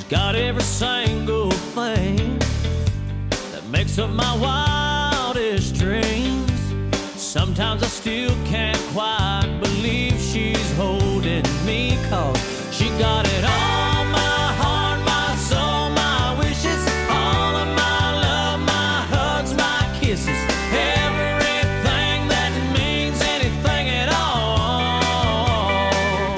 got every single thing that makes up my wildest dreams. Sometimes I still can't quite believe she's holding me, 'cause she got it all, my heart, my soul, my wishes, all of my love, my hugs, my kisses, everything that means anything at all.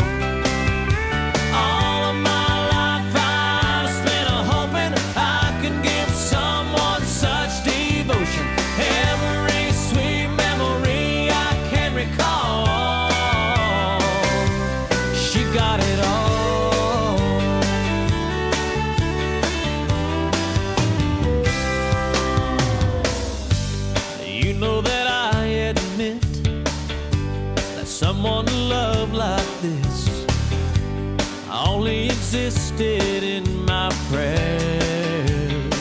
All of my life I've spent hoping I could give someone such devotion. Every sweet memory I can recall, she got it all. You know that I admit that someone to love like this only existed in my prayers,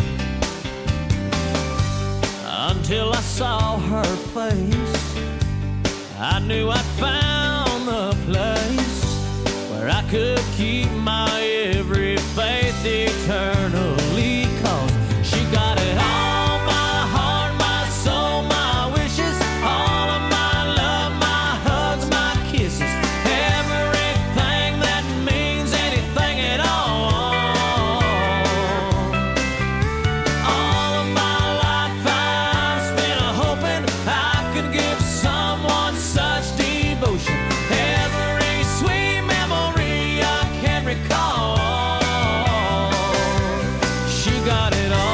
until I saw her face. I knew I'd found the place where I could keep my every faith eternally, 'cause she got it all, my heart, my soul, my wishes, all of my love, my hugs, my kisses, everything that means anything at all. All of my life I've spent hoping I could give someone such devotion. Every sweet memory I can recall, she got it all.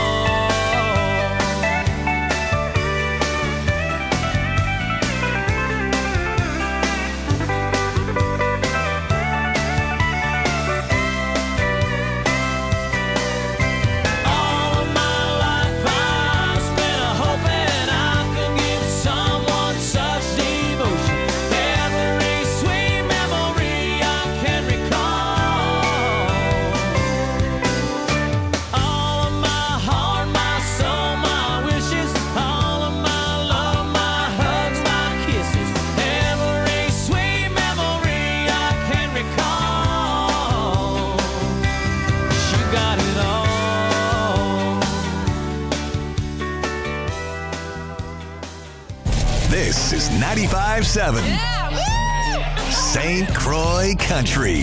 All of my life I've spent hoping I could give someone such devotion. Every sweet memory I can recall. All of my heart, my soul, my wishes, all of my love, my hugs, my kisses, every sweet memory I can recall. She got it all. This is 95.7 St. Croix Country.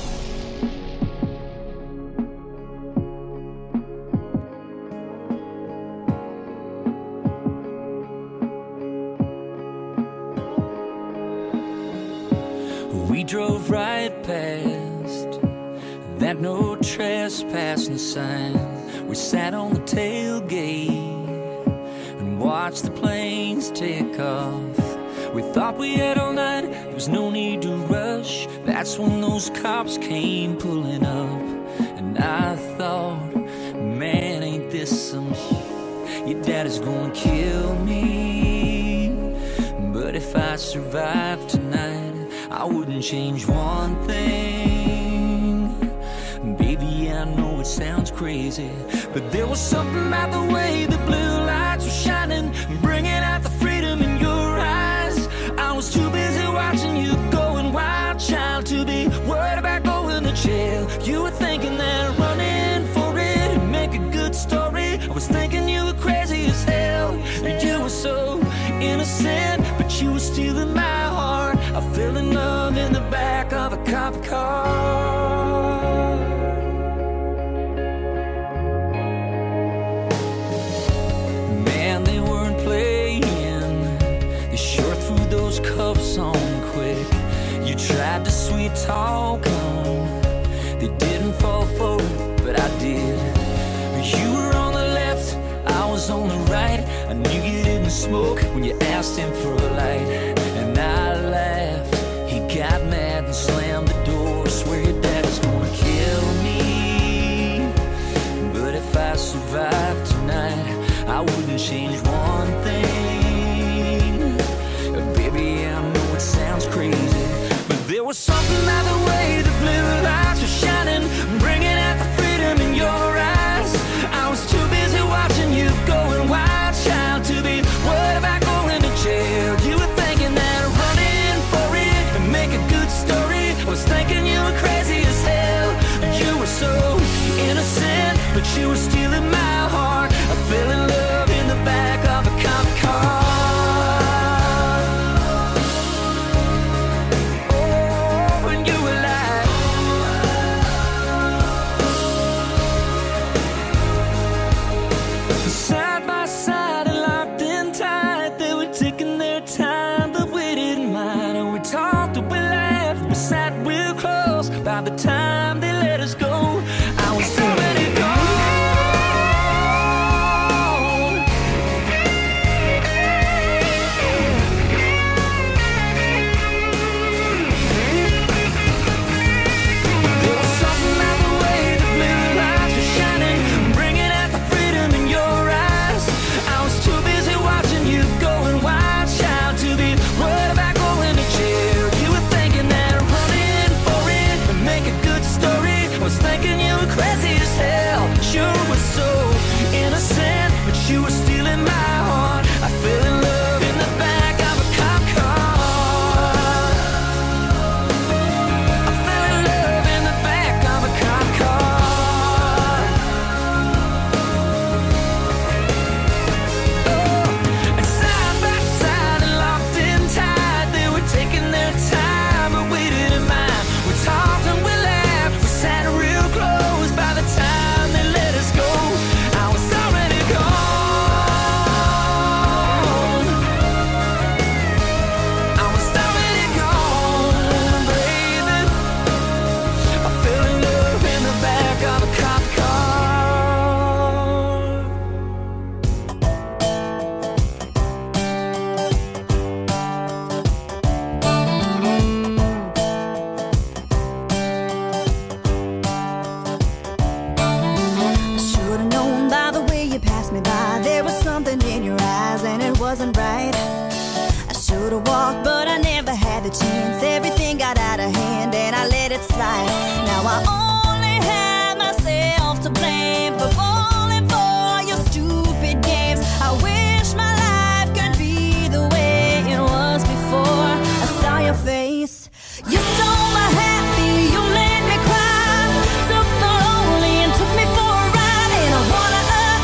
We drove right past that no trespassing sign. We sat on the tailgate and watched the planes take off. We thought we had all night, there was no need to rush. That's when those cops came pulling up. And I thought, man, ain't this some shit? Your daddy's gonna kill me. But if I survive tonight, I wouldn't change one thing. Baby, I know it sounds crazy, but there was something about the way the blue lights were shining, bringing out the freedom in your eyes. I was too busy watching you going wild, child, to be worried about going to jail. You were thinking that running for it would make a good story. I was thinking you were crazy as hell. You were so innocent, but you were stealing my heart. I fell in love in the back of a cop car. Man, they weren't playing. They sure threw those cuffs on quick. You tried to sweet talk them. They didn't fall for it, but I did. You were on the left, I was on the right. I knew you didn't smoke when you asked him for a light. And I laughed. He got mad and slammed the door. Swear your daddy's gonna kill me. But if I survive tonight, I wouldn't change one thing. Baby, I know it sounds crazy, but there was something about the way the blue lights were shining, bringing out the freedom in your eyes. I was too busy watching you going wild, child, to be worried about going to jail. You were thinking that by the time they let us go. I was already gone. There was something about the way the blue lights were shining, bringing out the freedom in your eyes. I was too busy watching you going wild, child, to be worried about going to jail. You were thinking that running for it would make a good story. I was thinking you were crazy as hell. Sure was so innocent, but you were still in my heart. I fell in love in the back of a cop car. I fell in love in the back of a cop car. Oh, and side by side and locked in tight, they were taking their time, but we didn't mind. We talked and we laughed, we sat real close. By the time they let us go, I was already gone. I was already gone, baby. I fell in love in the back of a cop car. I should've known by the way you passed me by. There was something in your eyes and it wasn't right. I should've walked, but I never had the chance. Everything got out of hand and I let it slide. Now I only have myself to blame for falling for your stupid games. I wish my life could be the way it was before I saw your face. You stole my happy, you made me cry, took the lonely and took me for a ride. And I wanna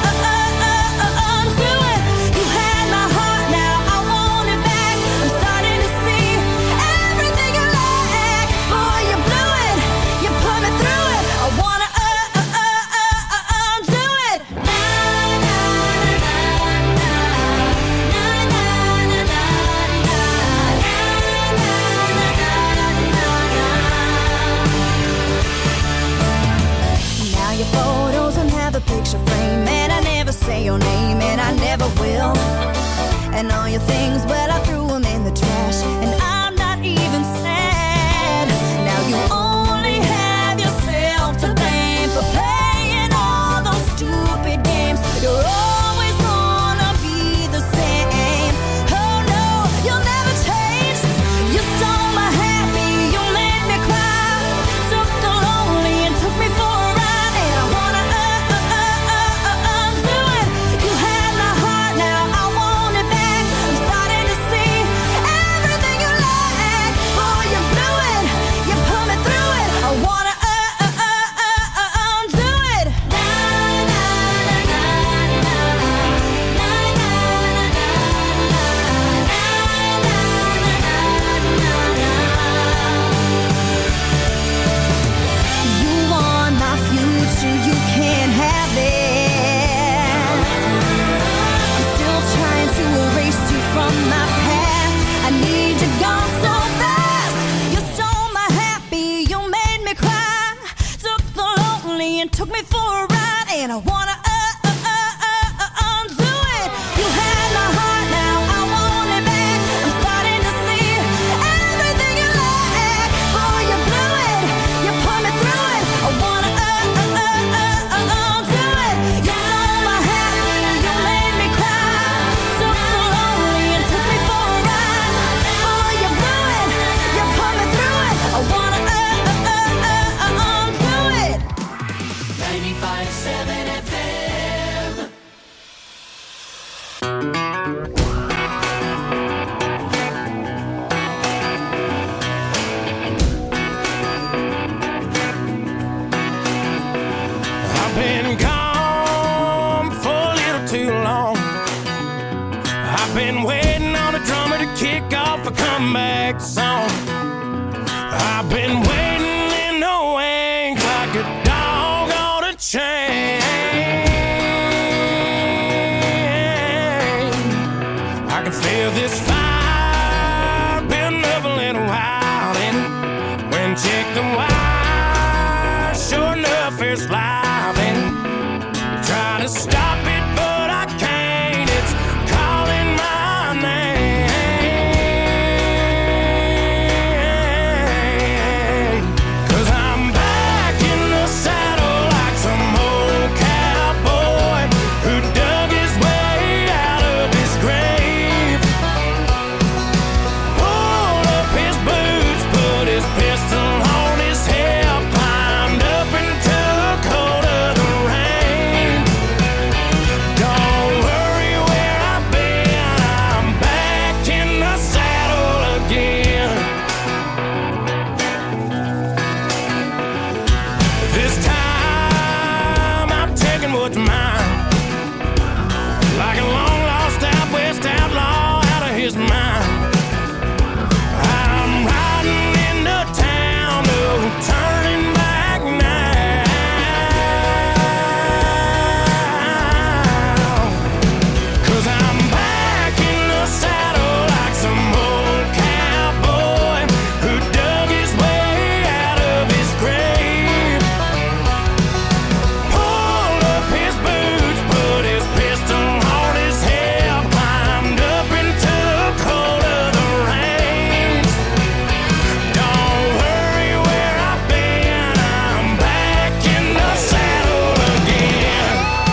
undo it. You had my heart, now I want it back. I'm starting to see everything you lack. Boy, you blew it, you put me through it. I wanna undo it. Na na na na na na na na na Now your photos don't have a picture frame, and I never say your name, and I never will. And all your things, well, I threw them in the trash, and I'm not even sad. Now you only have yourself to blame for playing all those stupid games. You're always gonna be the same. Oh no, you'll never change. You stole my happy, you made me cry, took the lonely and took me for a ride. And I wanna undo it. You had my heart, now I want it back. I'm starting to see everything you lack. Boy, you blew it, you put me through it. I wanna undo it. Na na na na na na na You want my future, you can't have it. I'm still trying to erase you from my past. I need you gone so fast. You stole my happy, you made me cry, took the lonely and took me for a ride. And I wanna undo it. You had my heart, now I want it back. I'm starting to see everything you lack. Boy, you blew it, you put me through it. I wanna undo it. You stole my happy, you made me cry, took the lonely and took me for a ride. Boy, you blew it, you put me through it. I wanna undo it. 95.7 FM. I've been gone for a little too long. I've been waiting on a drummer to kick off a comeback song. I've been waiting in the wings like a dog on a chain. I can feel this fire building up a little while, and when check the wire. this life and try to stop it, but I can't. It's calling my name. 'Cause I'm back in the saddle like some old cowboy who dug his way out of his grave. Pulled up his boots, put his pistol on his hip, climbed up and took hold of the reins. Don't worry where I've been, I'm back in the saddle again. This time I'm taking what's mine, like a long lost out west outlaw out of his mind. I'm riding into town, no turning back now. 'Cause I'm back in the saddle like some old cowboy who dug his way out of his grave. Pulled up his boots, put his pistol on his hip, climbed up and took hold of the reins. Don't worry where I've been, I'm back in the saddle again.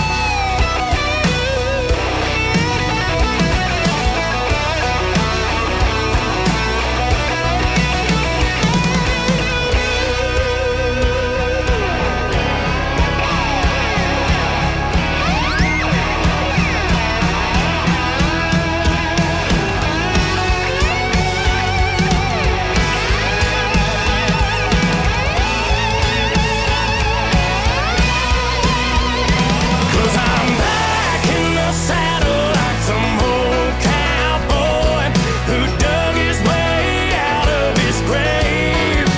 Cause I'm back in the saddle like some old cowboy who dug his way out of his grave.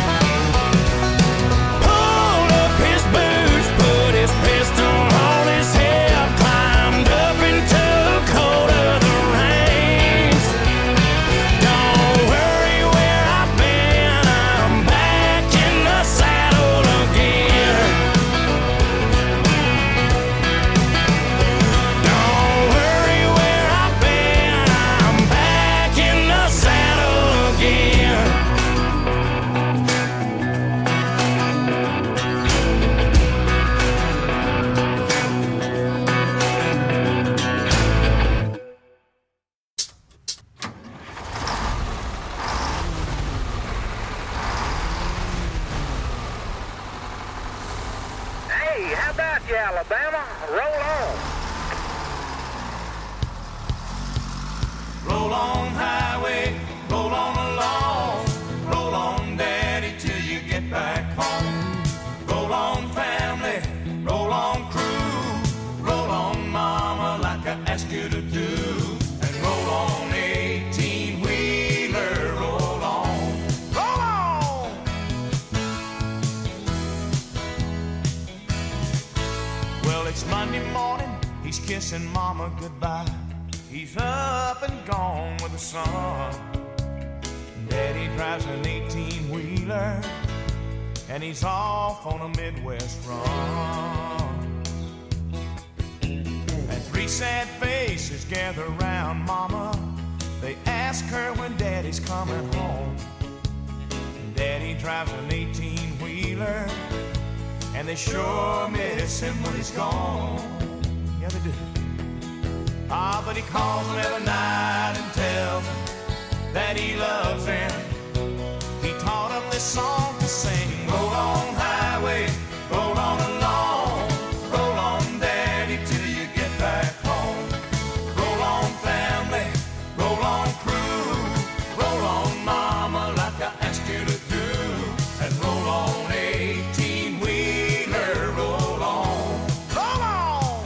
Pulled up his boots, put his pistol on his hip, climbed up and took hold of the reins. Don't worry where I've been, I'm back in the saddle again. Don't worry where I've been, I'm back in the saddle again. Hey, how about you, Alabama? Roll on. Roll on highway, roll on along, roll on daddy till you get back home. Roll on family, roll on crew, roll on mama like I asked you to do. And roll on 18-wheeler, roll on, roll on. Well, it's Monday morning, he's kissing mama goodbye. He's up and gone with the sun. Daddy drives an 18-wheeler, and he's off on a Midwest run. And three sad faces gather around mama. They ask her when daddy's coming home. Daddy drives an 18-wheeler, and they sure miss him when he's gone. Yeah, they do. Ah, but he calls them every night and tells them that he loves them. He taught them this song to sing. Roll on highway, roll on along, roll on daddy till you get back home. Roll on family, roll on crew, roll on mama like I asked you to do. And roll on 18-wheeler, roll on, roll on.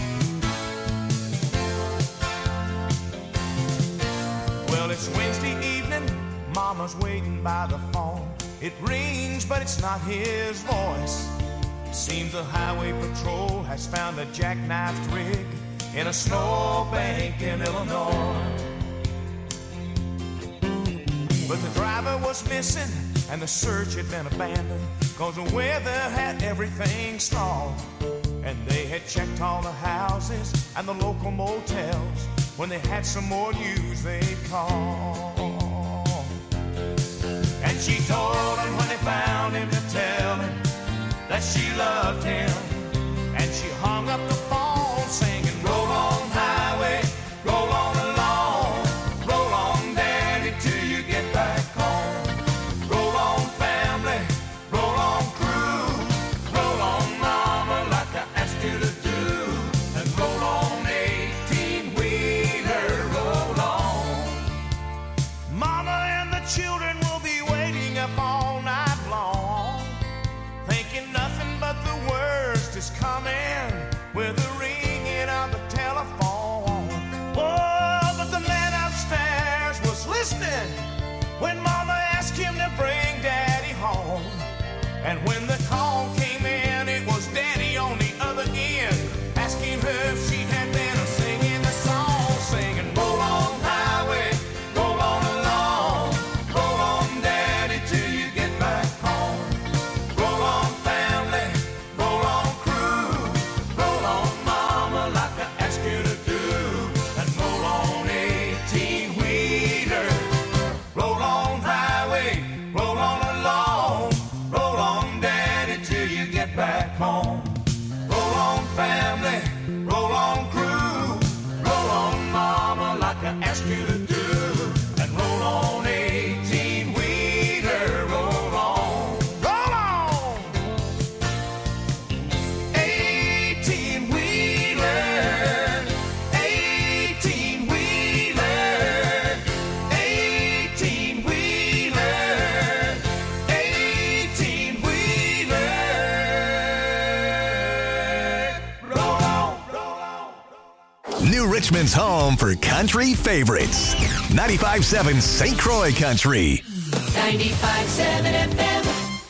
Well, it's Wednesday evening, mama's waiting by the phone. It rings, but it's not his voice. Seems the highway patrol has found a jackknifed rig in a snowbank in Illinois. But the driver was missing and the search had been abandoned. 'cause the weather had everything stalled. And they had checked all the houses and the local motels. When they had some more news, they'd call. And she told him when they found him to tell him that she loved him. And she hung up the phone singing, roll on highway, roll on along, roll on daddy till you get back home. Roll on family, roll on crew, roll on mama like I asked you to do. And roll on 18-wheeler, roll on. Mama and the children will be waiting up all night long, thinking nothing but the worst is coming with the ringing of the telephone. Oh, but the man upstairs was listening when Mama asked him to bring Daddy home. And when the call came in, it was Daddy on the other end, asking her if she had been singing the song, singing, roll on highway, roll on along, roll on Daddy till you get back home. Roll on family, roll on crew, roll on mama like I asked you to do. And roll on 18-wheeler, roll on highway, roll on along, roll on daddy till you get back home. Roll on family, roll on crew, roll on mama like I asked you to do. And roll on 18-wheeler, roll on, roll on. 18-wheeler, 18-wheeler, 18-wheeler, 18-wheeler. Roll on, roll on. New Richmond's home for country favorites. 95.7 St. Croix Country. 95.7 FM.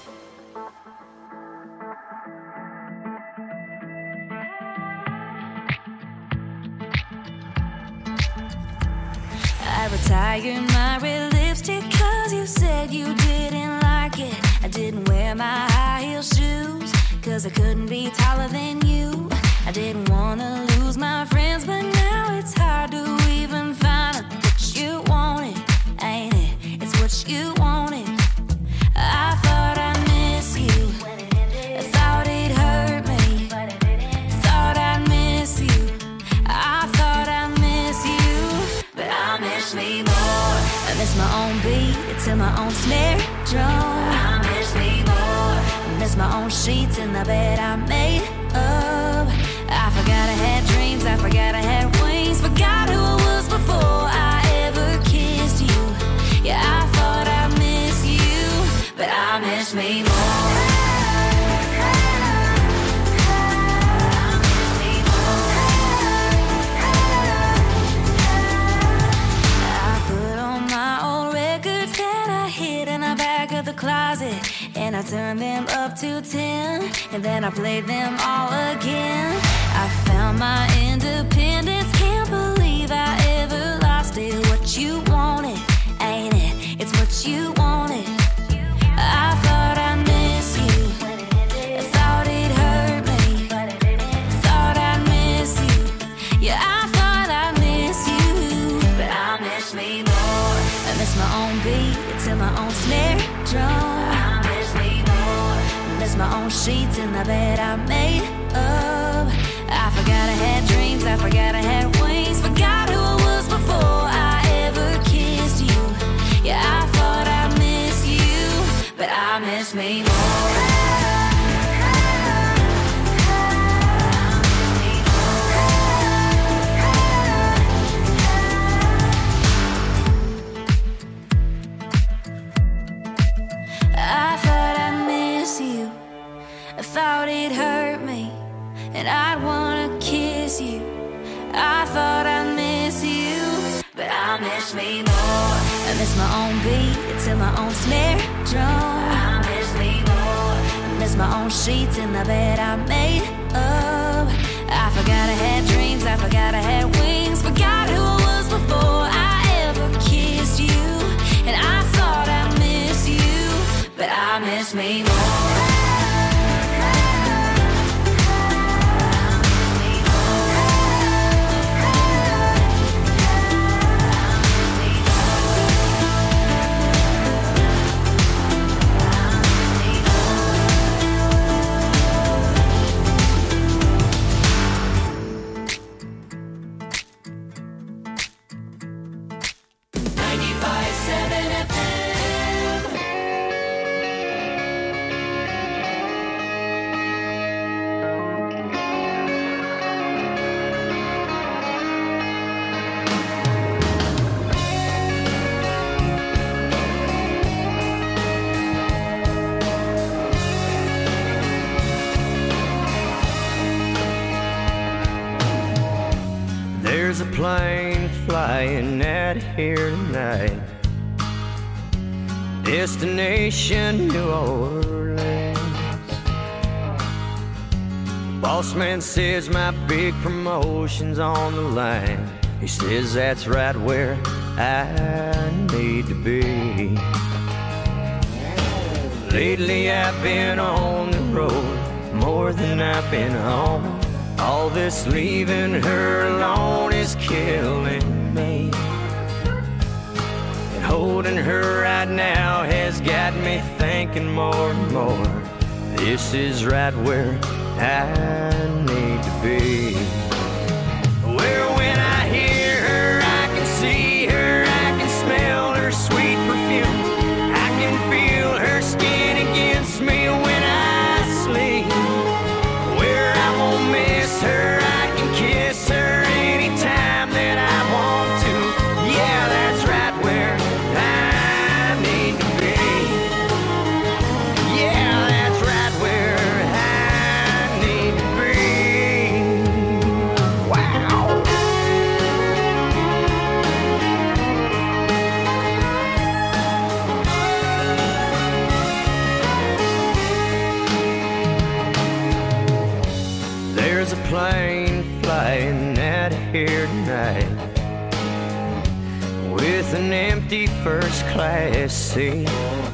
I retired my red lipstick 'cause you said you didn't like it. I didn't wear my high heel shoes 'cause I couldn't be taller than you. I didn't wanna lose my friends, but now it's hard to even find what you wanted, ain't it? It's what you wanted. I thought I'd miss you, I thought it hurt me, thought I'd miss you, I thought I'd miss you, but I miss me more. I miss my own beat to my own snare drum. I miss me more. I miss my own sheets in the bed I made up. I forgot I had dreams, I forgot I had wings, forgot who I was before I ever kissed you. Yeah, I thought I'd miss you, but I miss me more. I put on my old records that I hid in the back of the closet, and I turned them up to 10, and then I played them all again. I found my independence, can't believe I ever lost it. What you wanted, ain't it? It's what you wanted. I thought I'd miss you, I thought it hurt me, thought I'd miss you. Yeah, I thought I'd miss you, but I miss me more. I miss my own beat to my own snare drum. I miss me more. I miss my own sheets in the bed I made up. I forgot I had dreams, I forgot I had wings, forgot who I was before I ever kissed you. Yeah, I thought I'd miss you, but I miss me more. I thought I'd miss you, I thought it hurt me, and I'd wanna kiss you. I thought I'd miss you, but I miss me more. I miss my own beat to my own snare drum. I miss me more. I miss my own sheets in the bed I made up. I forgot I had dreams, I forgot I had wings, forgot who I was before I ever kissed you. And I thought I'd miss you, but I miss me more. plane flying out here tonight. Destination New Orleans. Boss man says my big promotion's on the line. He says that's right where I need to be. Lately I've been on the road more than I've been home. All this leaving her alone is killing me. And holding her right now has got me thinking more and more. This is right where I need to be. Where when I hear her, I can see her, I can smell her sweet perfume. I can feel her skin against me when I sleep. Where I won't miss her, I can kiss her anytime that I want to. Yeah, that's right where I need to be. Yeah, that's right where I need to be. Wow. There's a plane flying out of here tonight with an empty first class seat.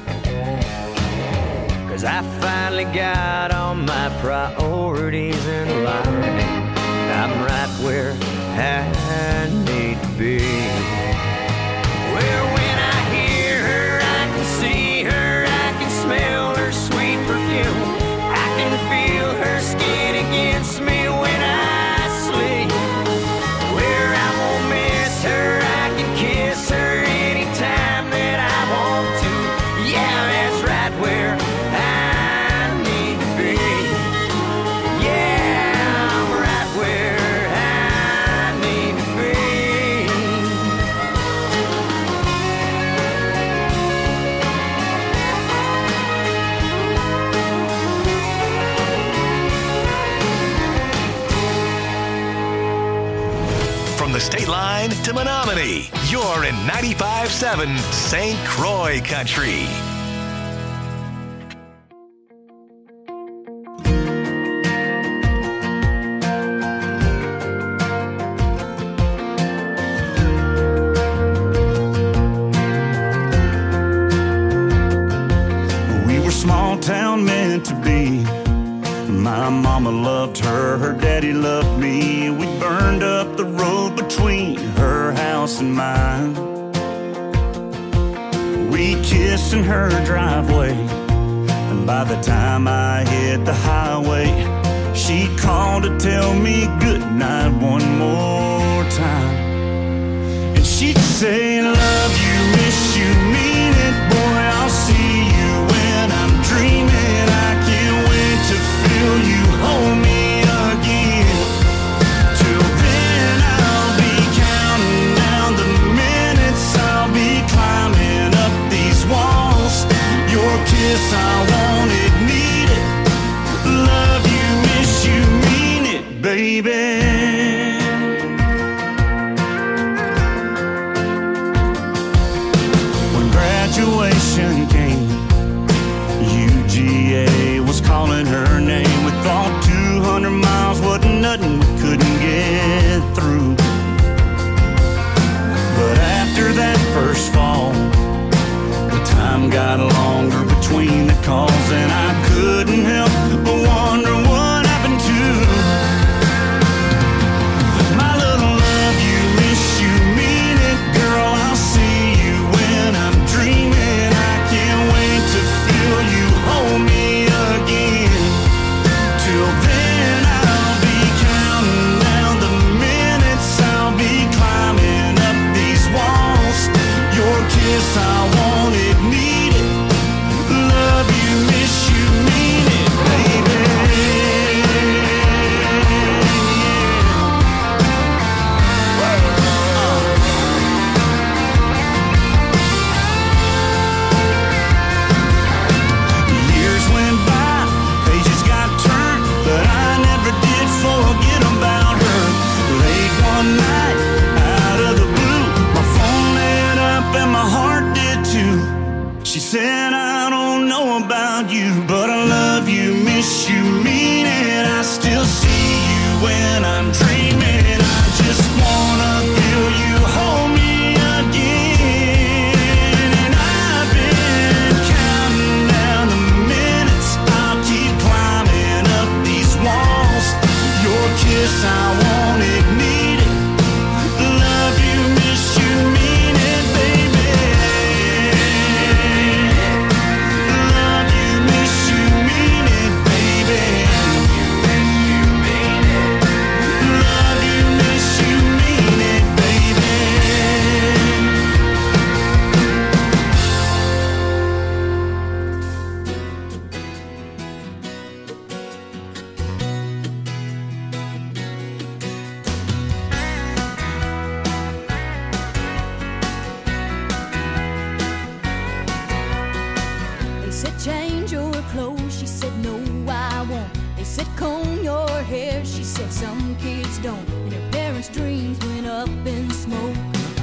'Cause I finally got all my priorities in line. I'm right where I need to be. Where when I hear her, I can see her, I can smell her sweet perfume. I can feel her skin against me when I sleep. Where I won't miss her, I can kiss her anytime that I want to. Yeah, that's right where I need to be. Yeah, I'm right where I need to be. From the state line to Menominee, you're in 95.7 St. Croix Country. We were small town meant to be. My mama loved her, her daddy loved me. We burned up the road between her house and mine. We kissed in her driveway, and by the time I hit the highway, she called to tell me good night one more time. And she'd say, love you, miss you, mean it, boy, I'll see you when I'm dreaming. I can't wait to feel you hold me again. Till then I'll be counting down the minutes, I'll be climbing up these walls. Your kiss, I want it, need it. Love you, miss you, mean it, baby. Graduation came, UGA was calling her name. We thought 200 miles wasn't nothing we couldn't get through. But after that first fall, the time got longer between the calls, and I couldn't help but wonder what happened to my little love you, miss you, mean it, girl, I'll see you when I'm dreaming. I can't wait to feel you hold me again. Till then I'll be counting down the minutes, I'll be climbing up these walls. Your kiss, I want it, need it. Love you, miss you, miss you, mean it. I still see you when I'm dreaming. I just wanna feel you hold me again. And I've been counting down the minutes. I'll keep climbing up these walls. Your kiss, I won't need it. Love you, miss you, mean it, baby. Love you, miss you, mean it, baby. Love you, miss you, mean it, baby. They said change your clothes, she said no I won't. They said comb your hair, she said some kids don't. And her parents' dreams went up in smoke.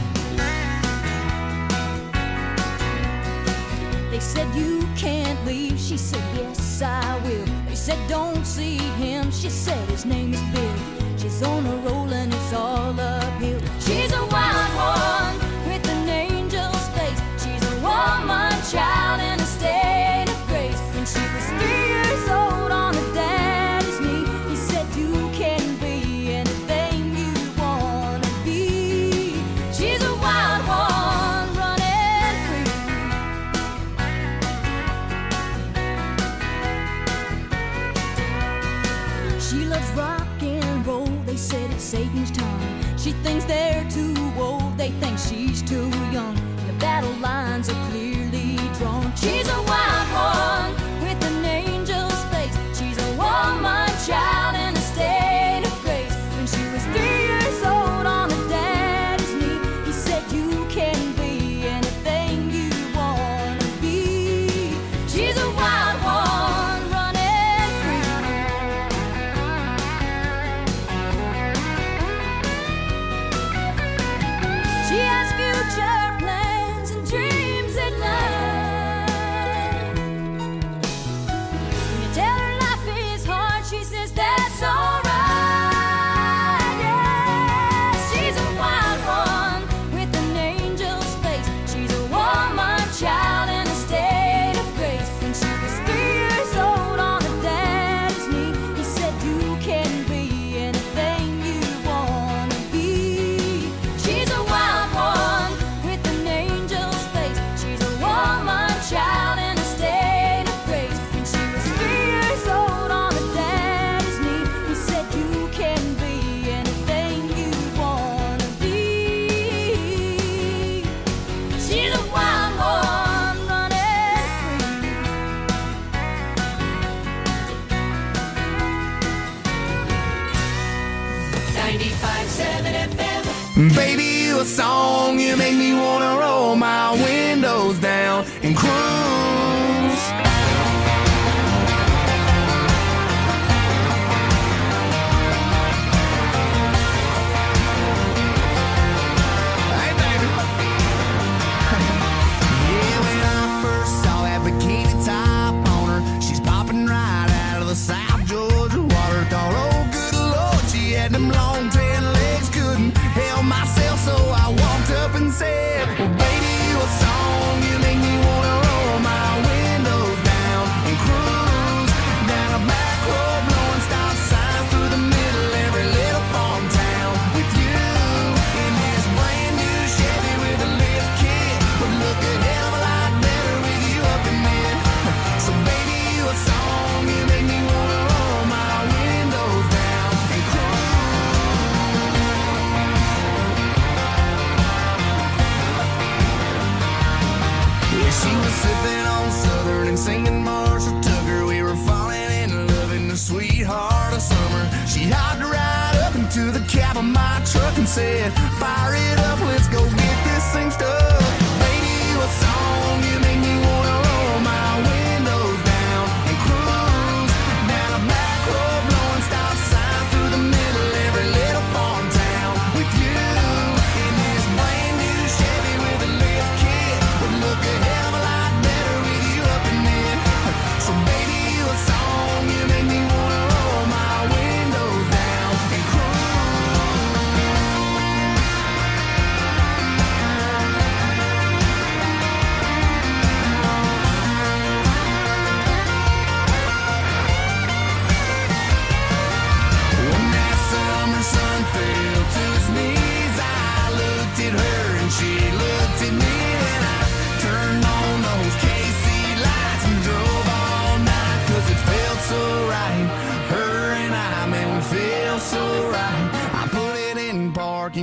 They said you can't leave, she said yes I will. They said don't see him, she said his name is Bill. She's on a roll and it's all uphill. She's a wild one with an angel's face. She's a woman child in a state of grace. When she was 3 years old on her daddy's knee, he said you can be anything you wanna be. She's a wild one running free. She loves rock and roll, they said it's Satan's tongue. She thinks they're too old, they think she's too young. The battle lines are clearly drawn. She's a wild one with an angel's face. She's a woman child in a state of grace. When she was 3 years old on her daddy's knee, he said you can be anything you wanna be. She's a wild one running free. She has future plans and dreams at night. When you tell her life is hard, she says that's alright. Yeah, she's a wild one with an angel's face. She's a woman child in a state of grace. When she was 3 years old on her daddy's knee, he said you can be anything you wanna be. She's a wild one with an angel's face. She's a woman child in a state of grace. When she was 3 years old on her daddy's knee, he said you can be anything you wanna be. She's a wild one running free. 95.7 FM. Baby, you a song, you make me wanna roll my windows down and cruise. Hey, baby. Yeah, when I first saw that bikini top on her, she's popping right out of the South Georgia water. Thought, oh, good Lord, she had them long tan legs, couldn't help myself, so I walked up and said, well, baby, you a song, you make me wanna roll my windows down and cruise down a back road, blowing stop signs through the middle of every little farm town. With you in this brand new Chevy with a lift kit, would look a hell of a lot better with you up in it. So baby, you a song, you make me wanna roll my windows down and cruise. Yeah, she was sipping on Southern and singing Marshall Tucker. We were falling in love in the sweetheart of summer. She hopped right up into the cab of my truck and said, fire it up, let's go get this thing stuck. Baby, you a song, you make me wanna roll my windows down and cruise down a back road, blowing stop signs through the middle of every little farm town. With you in this brand new Chevy with a lift kit, would look a hell of a lot better with you up in it. So baby, you a song, you make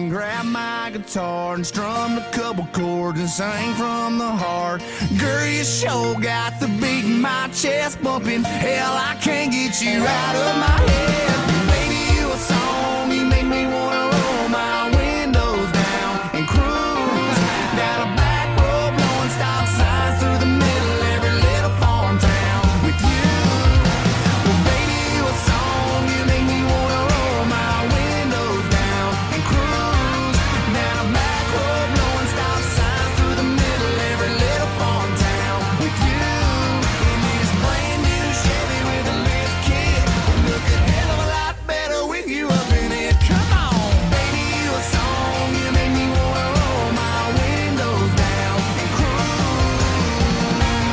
and grabbed my guitar and strummed a couple chords and sang from the heart. Girl, you sure got the beat in my chest bumping. Hell, I can't get you out of my head. Baby, you a song, you make me wanna roll my windows down and cruise down a back road, blowing stop signs through the middle of every little farm town with you. Well, baby, you a song, you make me wanna roll my windows down and cruise down a back road, blowing stop signs through the middle of every little farm town with you. In this brand new Chevy with a lift kit, look a hell of a lot better with you up in it. Come on, baby, you a song, you make me wanna roll my windows down and cruise.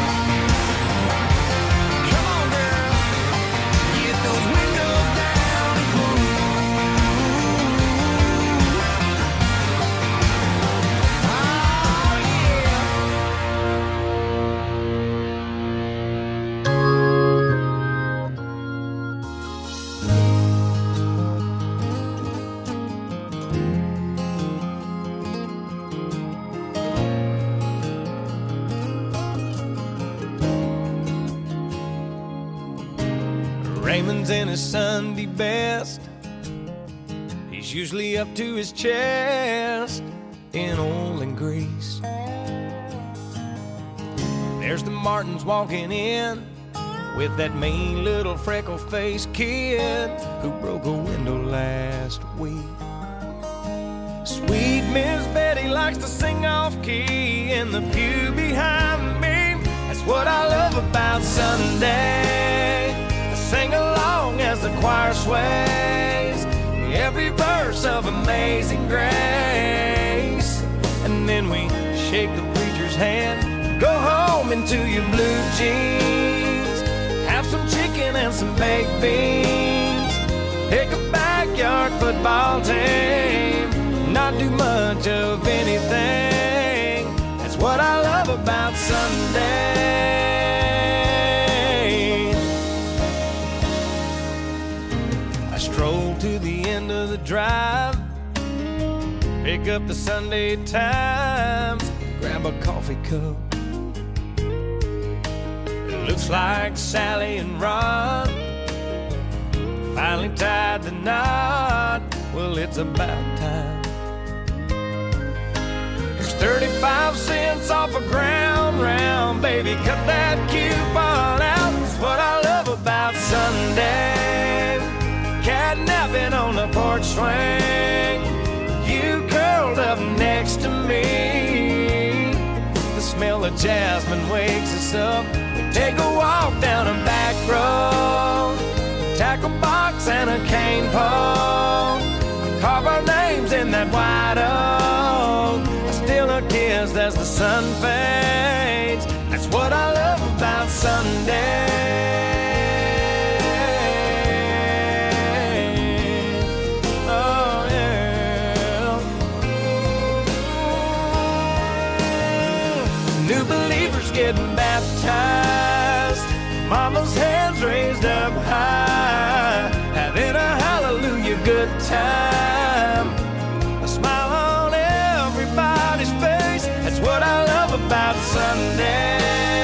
Come on, girl, get those windows down and cruise. Oh, yeah. Raymond's in his Sunday best. He's usually up to his chest in oil and grease. There's the Martins walking in with that mean little freckle-faced kid who broke a window last week. Sweet Miss Betty likes to sing off-key in the pew behind me. That's what I love about Sunday. I sing along as the choir sways every verse of Amazing Grace. And then we shake the preacher's hand, go home into your blue jeans, have some chicken and some baked beans, pick a backyard football team, not do much of anything. That's what I love about Sunday. I stroll to the end of the drive, pick up the Sunday Times, grab a coffee cup. It looks like Sally and Ron finally tied the knot. Well, it's about time. There's 35 cents off a ground round, baby, cut that coupon out. That's what I love about Sunday. Catnapping on the porch swing, you curled up next to me. The smell of jasmine wakes us up. We take a walk down a back road, tackle box and a cane pole, carve our names in that white oak. I steal a kiss as the sun fades. That's what I love about Sunday. Oh yeah. New believers getting baptized, mama's hands raised up high, having a hallelujah good time. A smile on everybody's face. That's what I love about Sunday.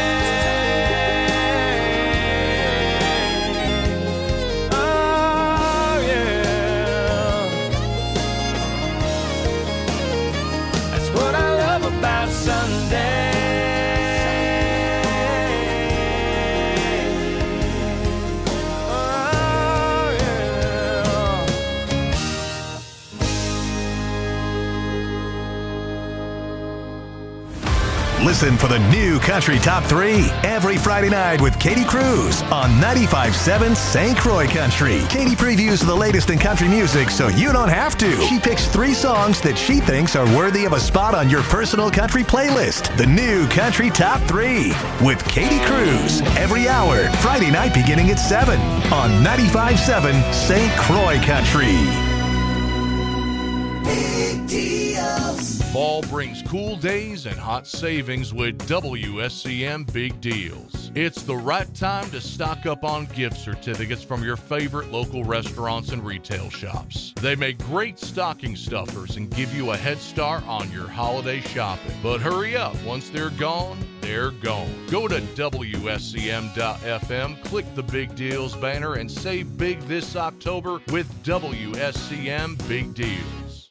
Oh yeah. That's what I love about Sunday. Listen for the new Country Top 3 every Friday night with Katie Cruz on 95.7 St. Croix Country. Katie previews the latest in country music so you don't have to. She picks 3 songs that she thinks are worthy of a spot on your personal country playlist. The new Country Top 3 with Katie Cruz every hour, Friday night beginning at 7 on 95.7 St. Croix Country. Big deals. Fall brings cool days and hot savings with WSCM Big Deals. It's the right time to stock up on gift certificates from your favorite local restaurants and retail shops. They make great stocking stuffers and give you a head start on your holiday shopping. But hurry up, once they're gone, they're gone. Go to WSCM.FM, click the Big Deals banner, and save big this October with WSCM Big Deals.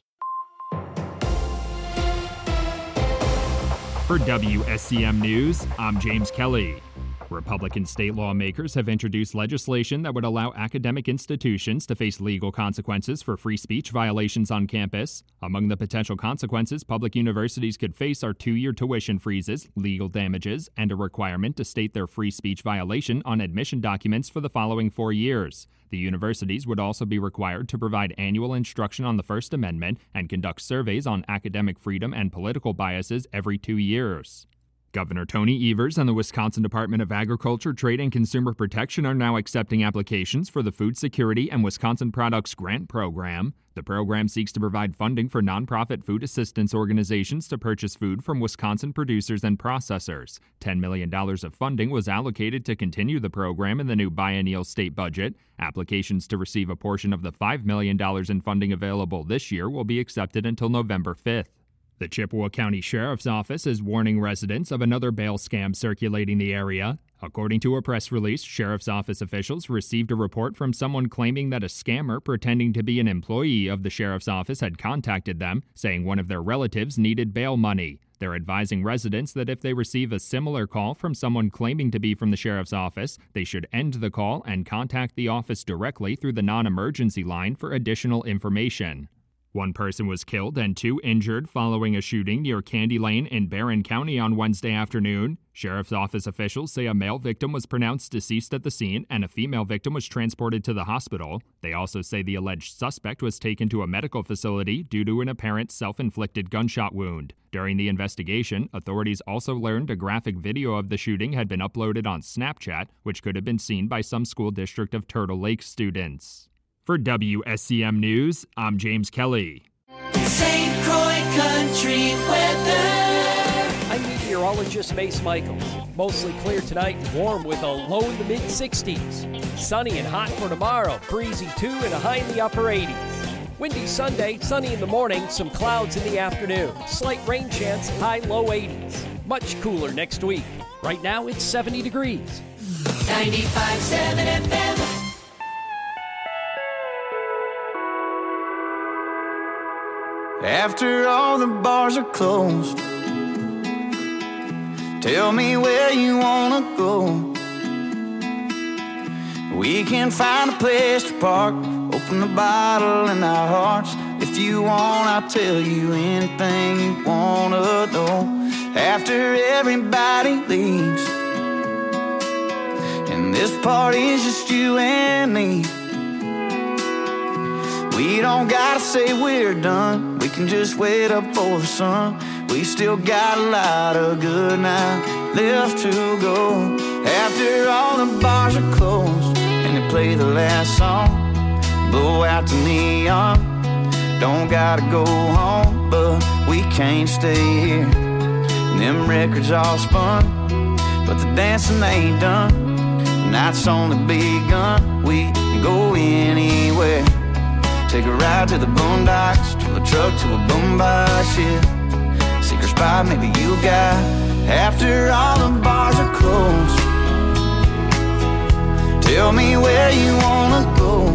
For WSCM News, I'm James Kelly. Republican state lawmakers have introduced legislation that would allow academic institutions to face legal consequences for free speech violations on campus. Among the potential consequences public universities could face are 2-year tuition freezes, legal damages, and a requirement to state their free speech violation on admission documents for the following 4 years. The universities would also be required to provide annual instruction on the First Amendment and conduct surveys on academic freedom and political biases every 2 years. Governor Tony Evers and the Wisconsin Department of Agriculture, Trade, and Consumer Protection are now accepting applications for the Food Security and Wisconsin Products Grant Program. The program seeks to provide funding for nonprofit food assistance organizations to purchase food from Wisconsin producers and processors. $10 million of funding was allocated to continue the program in the new biennial state budget. Applications to receive a portion of the $5 million in funding available this year will be accepted until November 5th. The Chippewa County Sheriff's Office is warning residents of another bail scam circulating the area. According to a press release, Sheriff's Office officials received a report from someone claiming that a scammer pretending to be an employee of the Sheriff's Office had contacted them, saying one of their relatives needed bail money. They're advising residents that if they receive a similar call from someone claiming to be from the Sheriff's Office, they should end the call and contact the office directly through the non-emergency line for additional information. One person was killed and 2 injured following a shooting near Candy Lane in Barron County on Wednesday afternoon. Sheriff's Office officials say a male victim was pronounced deceased at the scene and a female victim was transported to the hospital. They also say the alleged suspect was taken to a medical facility due to an apparent self-inflicted gunshot wound. During the investigation, authorities also learned a graphic video of the shooting had been uploaded on Snapchat, which could have been seen by some school district of Turtle Lake students. For WSCM News, I'm James Kelly. St. Croix Country weather. I'm meteorologist Mace Michaels. Mostly clear tonight and warm with a low in the mid-60s. Sunny and hot for tomorrow, breezy too and a high in the upper 80s. Windy Sunday, sunny in the morning, some clouds in the afternoon. Slight rain chance, high low 80s. Much cooler next week. Right now it's 70 degrees. 95.7 FM. After all the bars are closed, tell me where you wanna go. We can find a place to park, open a bottle in our hearts. If you want, I'll tell you anything you wanna know. After everybody leaves, and this party's just you and me, we don't gotta say we're done. We can just wait up for the sun. We still got a lot of good night left to go. After all the bars are closed and they play the last song, blow out the neon. Don't gotta go home, but we can't stay here. And them records all spun, but the dancing ain't done. The night's only begun. We can go anywhere. Take a ride to the boondocks, to a truck, to a boombox, yeah. Secret spot maybe you got. After all the bars are closed, tell me where you wanna go.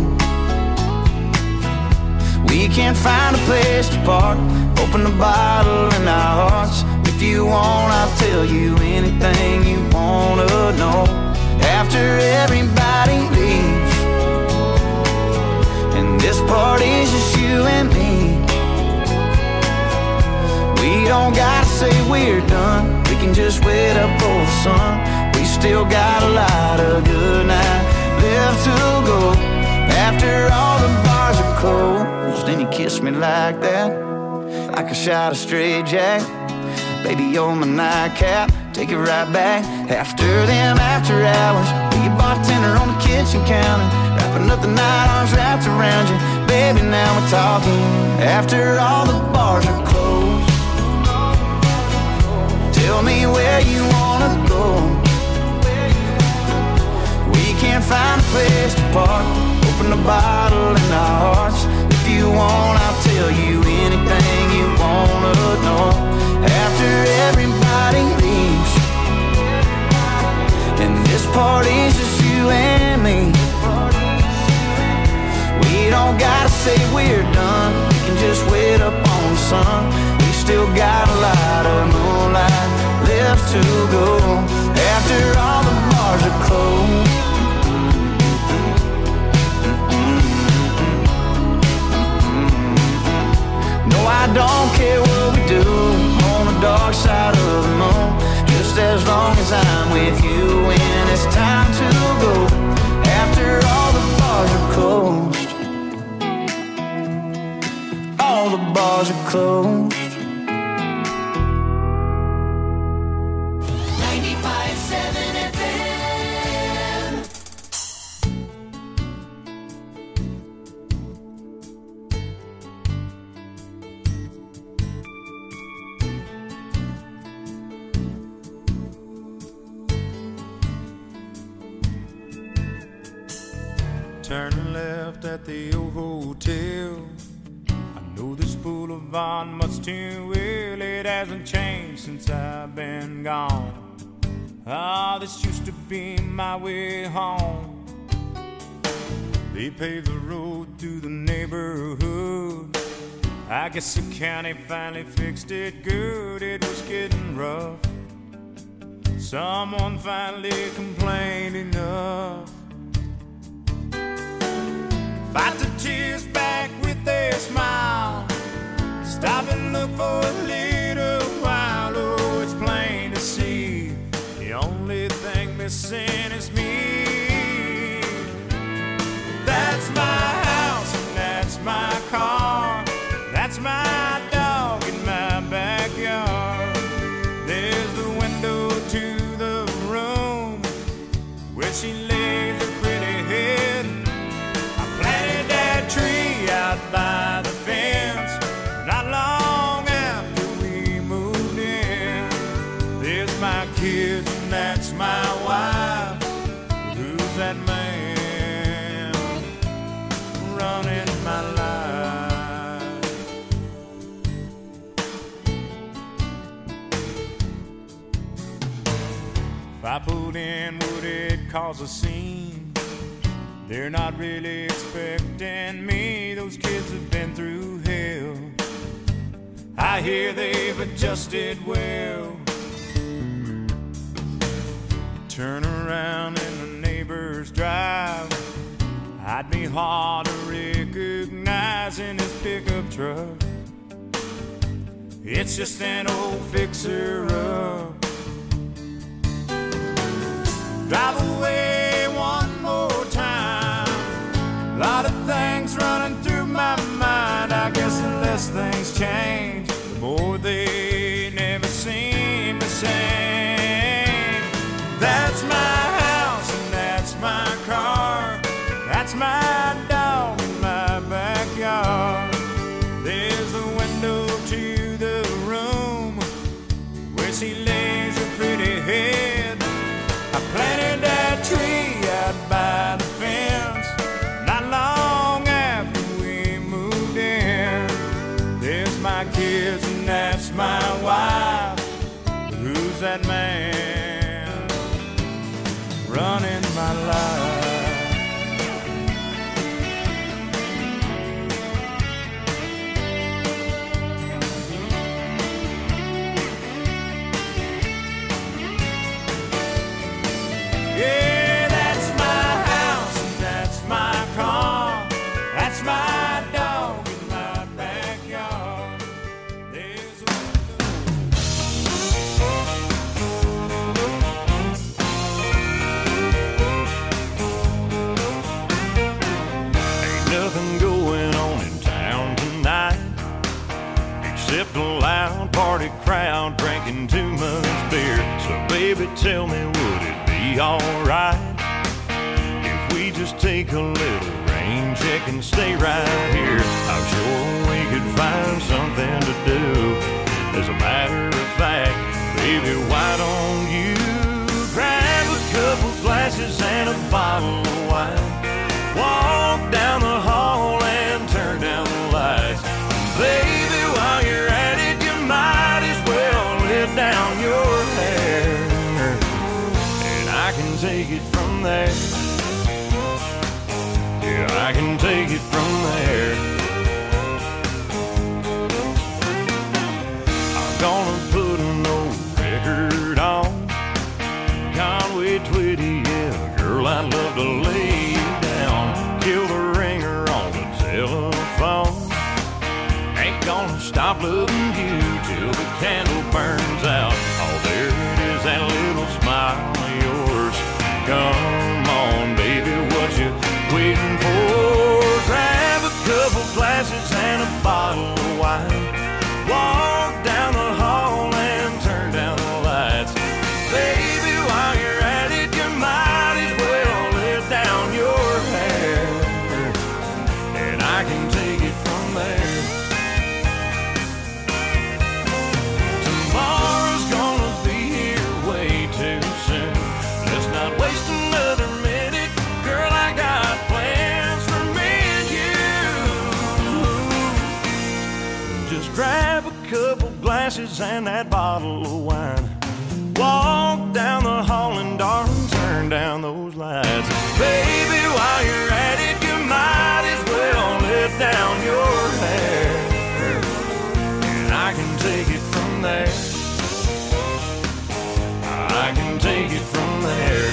We can't find a place to park, open a bottle in our hearts. If you want, I'll tell you anything you wanna know. After everybody leaves, and this party's just you and me, we don't gotta say we're done. We can just wait up for the sun. We still got a lot of good night left to go. After all the bars are closed, and you kiss me like that, like a shot of straight jack. Baby, you're my nightcap, take it right back. After them after hours, be a bartender on the kitchen counter, wrapping up the night, arms wrapped around you. Baby, now we're talking. After all the bars are closed, Tell me where you wanna go. We can't find a place to park. Open the bottle in our hearts. If you want, I'll tell you anything you wanna know. After everybody leaves, and this party's just you and me. We don't gotta say we're done. We can just wait up on the sun. We still got a lot of moonlight left to go. After all the bars are closed. No, I don't care what we do on the dark side of the moon. Just as long as I'm with you when it's time to go. After all the bars are closed. All the bars are closed. 95.7 FM. Turn left at the old hotel. I know this boulevard much too well. It hasn't changed since I've been gone. Ah, this used to be my way home. They paved the road through the neighborhood. I guess the county finally fixed it good. It was getting rough. Someone finally complained enough. Fight the tears back with their smile. Stop and look for a little while. Oh, it's plain to see the only thing missing is me. That's my house and that's my car. That's my dog in my backyard. There's the window to the room where she lays her pretty head. Tree out by the fence. Not long after we moved in. There's my kids and that's my wife. Who's that man running my life? If I pulled in, would it cause a scene? They're not really expecting me. Those kids have been through hell. I hear they've adjusted well. Turn around in the neighbor's drive. I'd be hard to recognize in his pickup truck. It's just an old fixer-up. Drive away one more time. A lot of things running through my mind. I guess the less things change, the more they never seem the same. That's my house and that's my car. That's my dog in my backyard. There's the window to the room where she lays her pretty head. I planted that tree out by the fence. Not long after we moved in. There's my kids and that's my wife. Who's that man running my life? Yeah, that's my house and that's my car. That's my dog in my backyard. There's a Ain't nothing going on in town tonight except a loud party crowd drinking too much beer. So baby, tell me, would it be alright if we just take a little rain check and stay right here? I'm sure we could find something to do. As a matter of fact, Baby, why don't you grab a couple glasses and a bottle of wine? Walk down the hall and turn down the lights. Baby, while you're at it, you might as well let down your hair, and I can take it from there. Yeah, I can take it from there. I'm gonna put an old record on Conway Twitty, yeah, girl, I'd love to lay you down. Kill the ringer on the telephone. Ain't gonna stop loving you till the candle burns out. Oh, there it is, that little smile of yours. Come on, baby, what you waiting for? Grab a couple glasses and a bottle of wine. Walk down the hall and turn down the lights. Baby, while you're at it, you might as well let down your hair, and I can take it from there. Tomorrow's gonna be here way too soon. Let's not waste another minute. Girl, I got plans for me and you. Just grab a couple glasses and that bottle of wine. Walk down the hall and darling, turn down those lights. Baby, while you're at it, you might as well let down your hair, and I can take it from there. I can take it from there.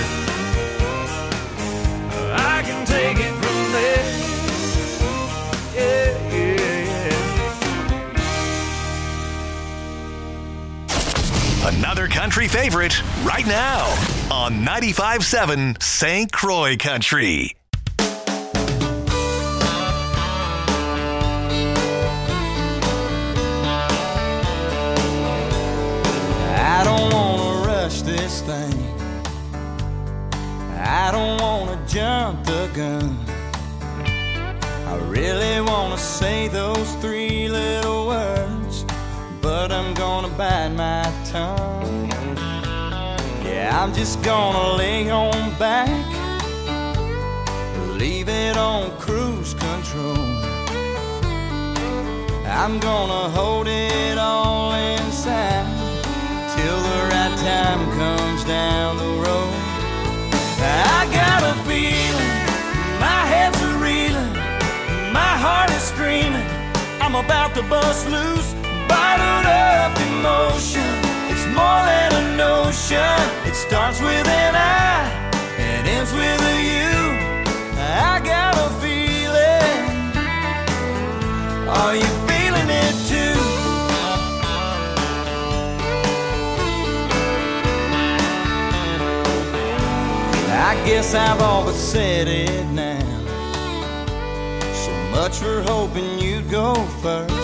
I can take it from there. Yeah, yeah, yeah. Another country favorite right now on 95.7 St. Croix Country. I don't wanna rush this thing. I don't wanna jump the gun. I really wanna say those three little words, but I'm gonna bite my tongue. Yeah, I'm just gonna lay on back, leave it on cruise control. I'm gonna hold it all inside till the right time comes down the road. I got a feeling, my head's a reeling, my heart is screaming, I'm about to bust loose. Bottled up emotion, it's more than a notion. It starts with an I and ends with a you. I got a feeling, are you feeling it too? I guess I've all but said it now. So much for hoping you'd go first.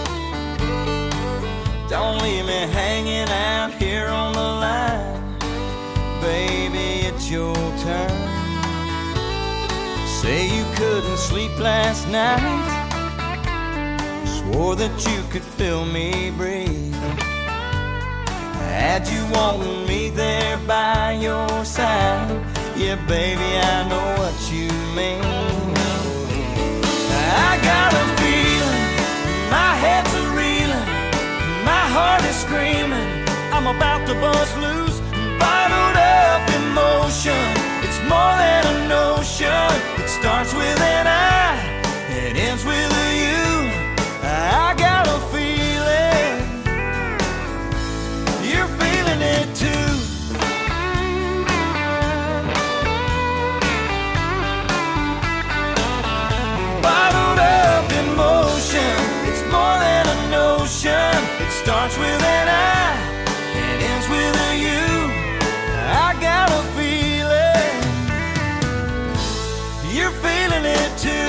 Don't leave me hanging out here on the line. Baby, it's your turn. Say you couldn't sleep last night, swore that you could feel me breathe. Had you wanting me there by your side, yeah, baby, I know what you mean. I got a feeling, my head's a reeling, my heart is screaming, I'm about to bust loose. Bottled up emotion, it's more than a notion. It starts with an I, it ends with a you. I got a feeling, you're feeling it too. Bottled up emotion, it's more than a notion. It starts with an I, it ends with a you. I got a feeling, you're feeling it too.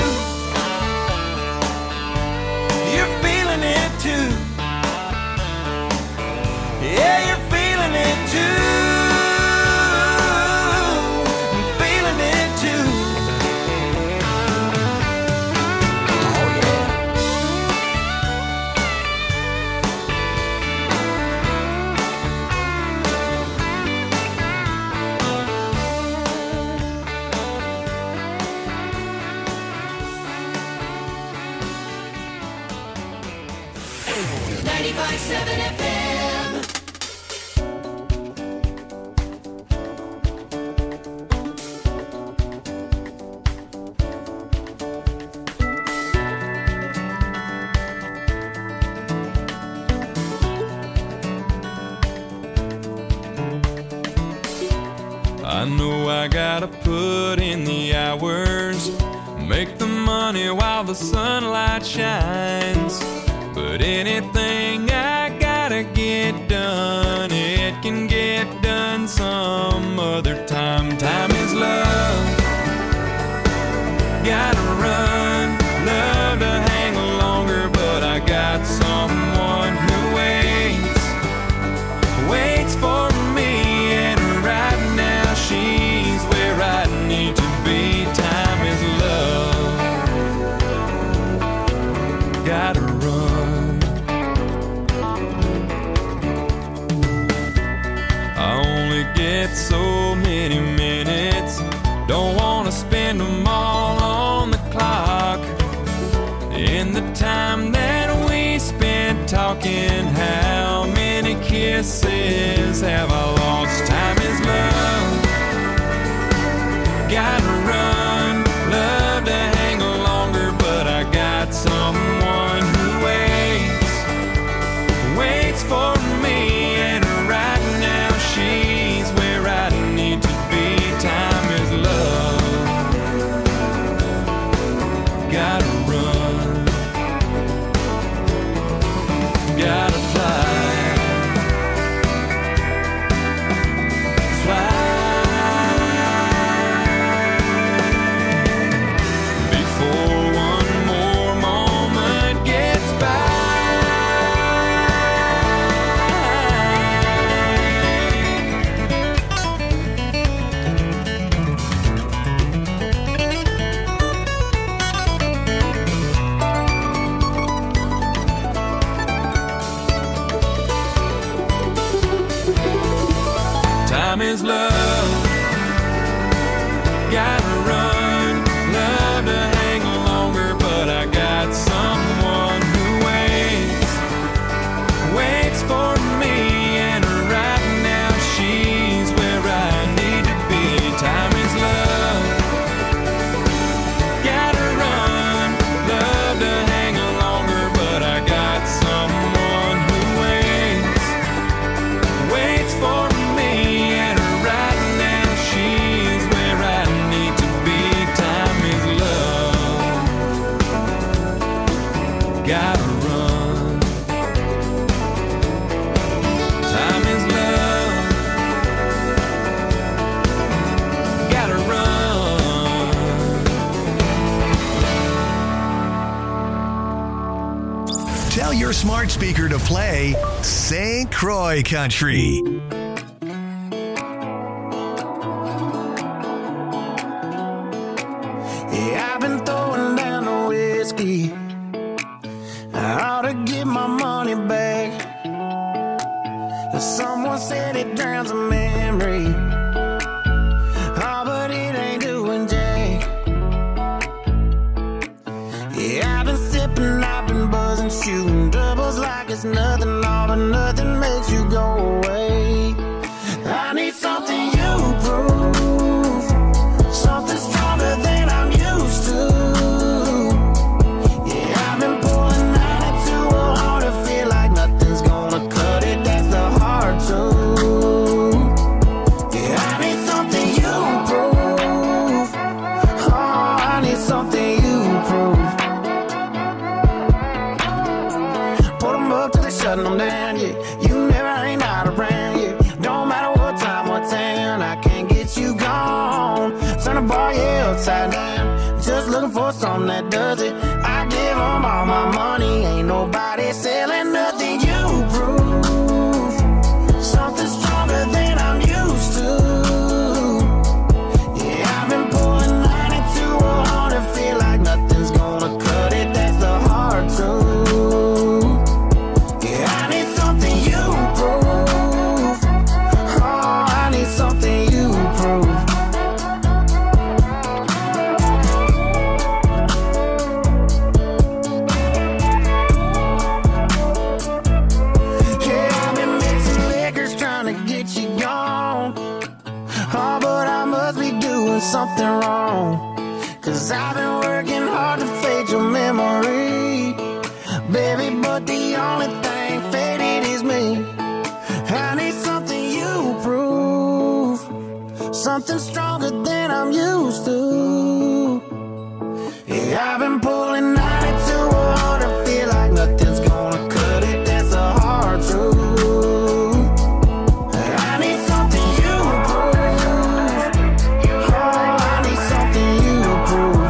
You're feeling it too. Yeah, you're feeling it too. I'm feeling it too. Oh yeah. 95.7 FM. I know I gotta put in the hours, make the money while the sunlight shines. But anything I gotta get done, it can get done some other time. Time is love, gotta run, love to hang longer, but I got someone who waits for me, and right now she's where I need to be. Time is love, gotta run. I only get so many minutes, don't wanna spend them all on the clock. In the time that we spent talking, how many kisses have I lost? Time is love, gotta run, love to hang longer, but I got someone who waits for me, and right now she's where I need to be. Time is love, gotta run, gotta fly. Time is love, gotta run, love to hang longer, but I got someone who waits for me, and right now she's where I need to be. Time is love, gotta run, love to hang longer, but I got someone who waits for me. Gotta run. Time is love. Gotta run. Tell your smart speaker to play St. Croix Country. Yeah, I've been throwing down the whiskey. I ought to get my money back. Someone said it drowns a memory. Oh, but it ain't doing jack. Yeah, I've been sipping, I've been buzzing, shooting doubles like it's nothing, all but nothing makes you go away. I need something you prove, something stronger than I'm used to. Shutting them down, yeah. You never ain't out around, yeah. Don't matter what time, what town, I can't get you gone. Turn the bar, yeah, upside down. Just looking for something that does it. I give them all my money. Ain't nobody selling nothing. You prove something stronger than I'm used to. Yeah, I've been pulling 92 on and feel like nothing's gonna cut it. That's the hard truth. been working hard to fade your memory, baby, but the only thing faded is me. I need something you prove, something stronger than I'm used to. Yeah, I've been pulling 90 to 100, feel like nothing's gonna cut it, that's a hard truth. I need something you prove, oh, I need something you prove.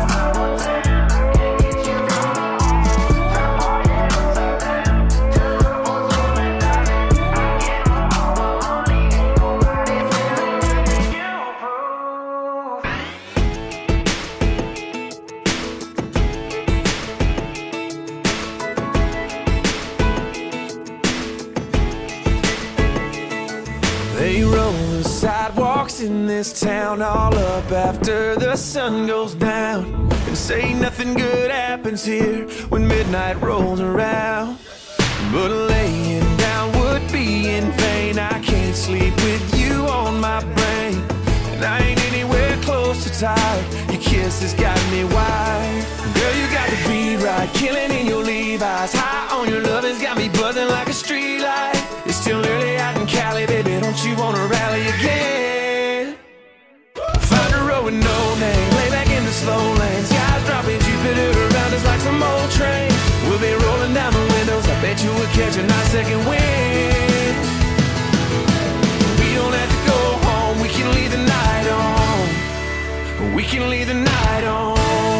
They roll the sidewalks in this town all up after the sun goes down, and say nothing good happens here when midnight rolls around. But laying down would be in vain. I can't sleep with you on my brain, and I ain't anywhere close to tired. Your kiss has got me wired. Girl, you got the beat right, killing in your Levi's. High on your love has got me buzzing like a street light. It's still early out in Cali, baby, don't you wanna rally again? Find a road with no name, lay back in the slow lane. Skies dropping, Jupiter around us like some old train. We'll be rolling down the windows, I bet you we'll catch a nice second wind. We don't have to go home, we can leave the night on. We can leave the night on.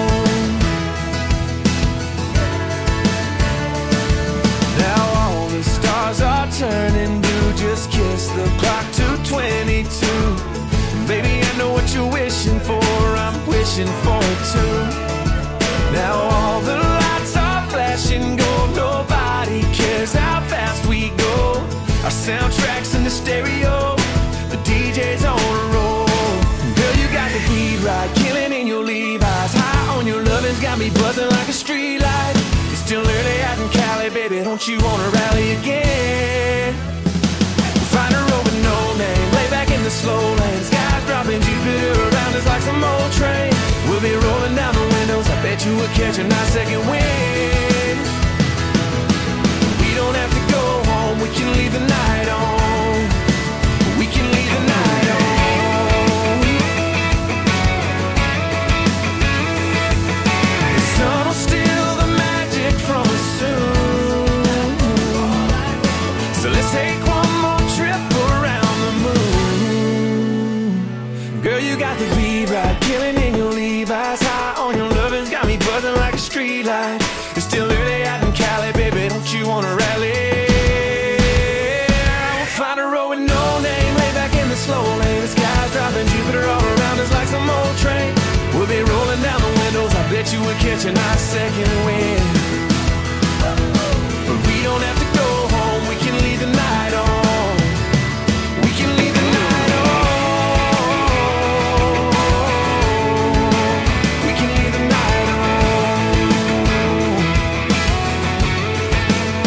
Now all the stars are turning blue, just kiss the clock to 22. Baby, I know what you're wishing for, I'm wishing for it too. Now all the lights are flashing gold, nobody cares how fast we go. Our soundtrack's in the stereo, the DJ's on a roll. Girl, you got the beat right, killing in your Levi's. High on your lovin's got me buzzing like a street light. It's still early out in Cali, baby, don't you wanna rally again? Find a road with no name, lay back in the slow lane. Skies dropping, Jupiter around us like some old train. We'll be rolling down the windows, I bet you we'll catch a nice second wind. We don't have to go home, we can leave the night on. We can leave the night on. The sun will steal the magic from us soon, so let's take one more trip around the moon. Girl, you got the beat right, killing in your Levi's. High on your lovin's got me buzzing like a street light. It's still early out in Cali, baby, don't you wanna rally? We'll find a road with no name, lay back in the slow lane. The sky's dropping, Jupiter all around us like some old train. We'll be rolling down the windows, I bet you we'll catch a nice second wind.